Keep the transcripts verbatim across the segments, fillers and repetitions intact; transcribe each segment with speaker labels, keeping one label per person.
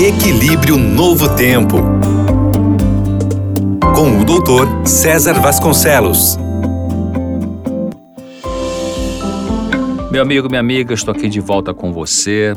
Speaker 1: Equilíbrio Novo Tempo, com o doutor César Vasconcelos.
Speaker 2: Meu amigo, minha amiga, estou aqui de volta com você.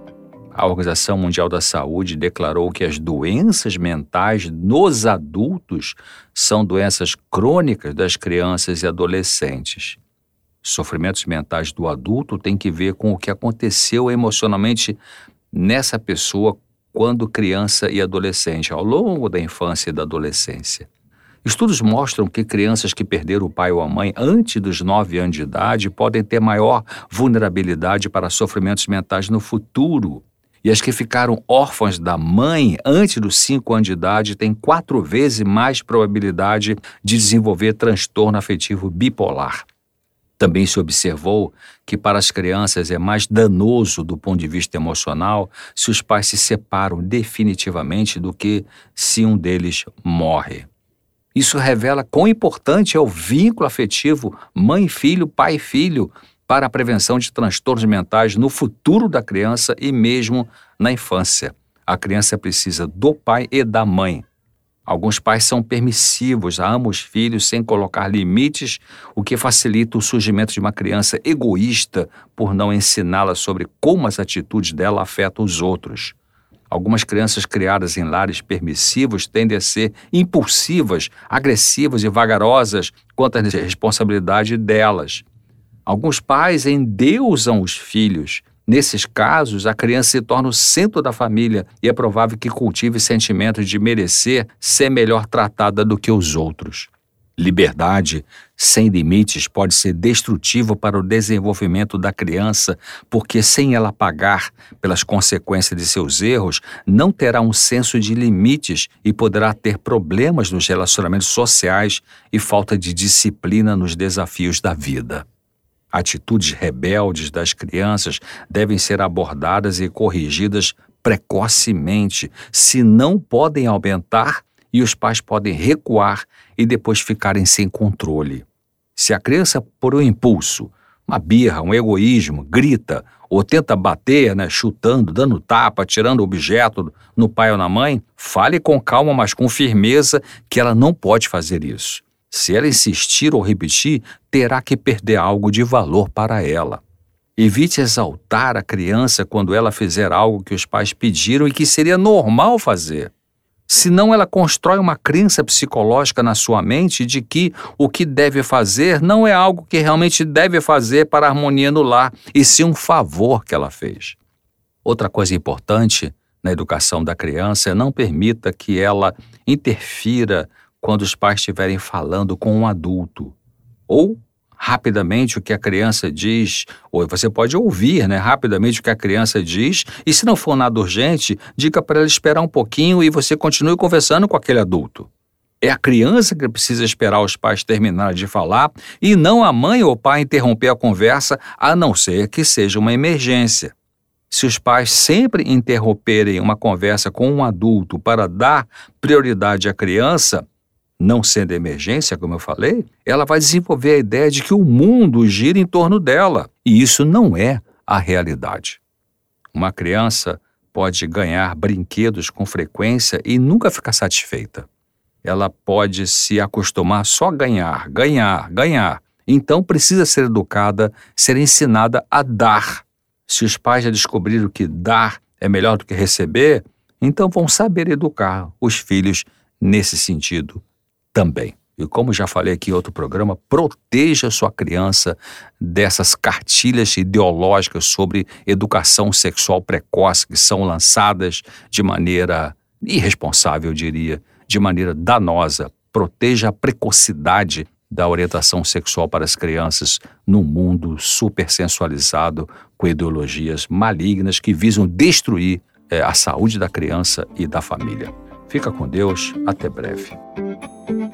Speaker 2: A Organização Mundial da Saúde declarou que as doenças mentais nos adultos são doenças crônicas das crianças e adolescentes. Sofrimentos mentais do adulto têm que ver com o que aconteceu emocionalmente nessa pessoa quando criança e adolescente, ao longo da infância e da adolescência. Estudos mostram que crianças que perderam o pai ou a mãe antes dos nove anos de idade podem ter maior vulnerabilidade para sofrimentos mentais no futuro. E as que ficaram órfãs da mãe antes dos cinco anos de idade têm quatro vezes mais probabilidade de desenvolver transtorno afetivo bipolar. Também se observou que para as crianças é mais danoso do ponto de vista emocional se os pais se separam definitivamente do que se um deles morre. Isso revela quão importante é o vínculo afetivo mãe-filho, pai-filho para a prevenção de transtornos mentais no futuro da criança e mesmo na infância. A criança precisa do pai e da mãe. Alguns pais são permissivos, amam os filhos sem colocar limites, o que facilita o surgimento de uma criança egoísta por não ensiná-la sobre como as atitudes dela afetam os outros. Algumas crianças criadas em lares permissivos tendem a ser impulsivas, agressivas e vagarosas quanto à responsabilidade delas. Alguns pais endeusam os filhos. Nesses casos, a criança se torna o centro da família e é provável que cultive sentimentos de merecer ser melhor tratada do que os outros. Liberdade sem limites pode ser destrutivo para o desenvolvimento da criança, porque sem ela pagar pelas consequências de seus erros, não terá um senso de limites e poderá ter problemas nos relacionamentos sociais e falta de disciplina nos desafios da vida. Atitudes rebeldes das crianças devem ser abordadas e corrigidas precocemente, se não podem aumentar e os pais podem recuar e depois ficarem sem controle. Se a criança, por um impulso, uma birra, um egoísmo, grita ou tenta bater, né, chutando, dando tapa, tirando objeto no pai ou na mãe, fale com calma, mas com firmeza que ela não pode fazer isso. Se ela insistir ou repetir, terá que perder algo de valor para ela. Evite exaltar a criança quando ela fizer algo que os pais pediram e que seria normal fazer. Senão ela constrói uma crença psicológica na sua mente de que o que deve fazer não é algo que realmente deve fazer para a harmonia no lar, e sim um favor que ela fez. Outra coisa importante na educação da criança é não permita que ela interfira quando os pais estiverem falando com um adulto. Ou, rapidamente, o que a criança diz, ou você pode ouvir, né, rapidamente o que a criança diz, e se não for nada urgente, diga para ela esperar um pouquinho e você continue conversando com aquele adulto. É a criança que precisa esperar os pais terminarem de falar e não a mãe ou o pai interromper a conversa, a não ser que seja uma emergência. Se os pais sempre interromperem uma conversa com um adulto para dar prioridade à criança, não sendo emergência, como eu falei, ela vai desenvolver a ideia de que o mundo gira em torno dela. E isso não é a realidade. Uma criança pode ganhar brinquedos com frequência e nunca ficar satisfeita. Ela pode se acostumar só a ganhar, ganhar, ganhar. Então precisa ser educada, ser ensinada a dar. Se os pais já descobriram que dar é melhor do que receber, então vão saber educar os filhos nesse sentido também. E como já falei aqui em outro programa, proteja sua criança dessas cartilhas ideológicas sobre educação sexual precoce que são lançadas de maneira irresponsável, eu diria, de maneira danosa. Proteja a precocidade da orientação sexual para as crianças num mundo super sensualizado com ideologias malignas que visam destruir é, a saúde da criança e da família. Fica com Deus, até breve.